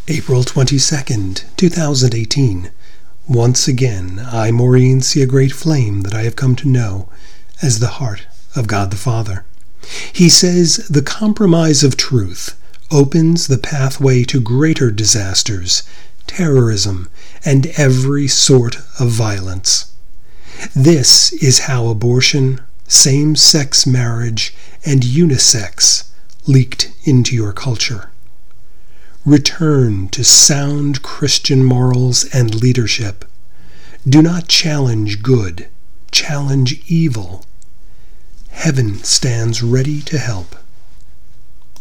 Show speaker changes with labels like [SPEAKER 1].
[SPEAKER 1] April 22nd, 2018. Once again, I, Maureen, see a great flame that I have come to know as the heart of God the Father. He says the compromise of truth opens the pathway to greater disasters, terrorism, and every sort of violence. This is how abortion, same-sex marriage, and unisex leaked into your culture. Return to sound Christian morals and leadership. Do not challenge good, challenge evil. Heaven stands ready to help.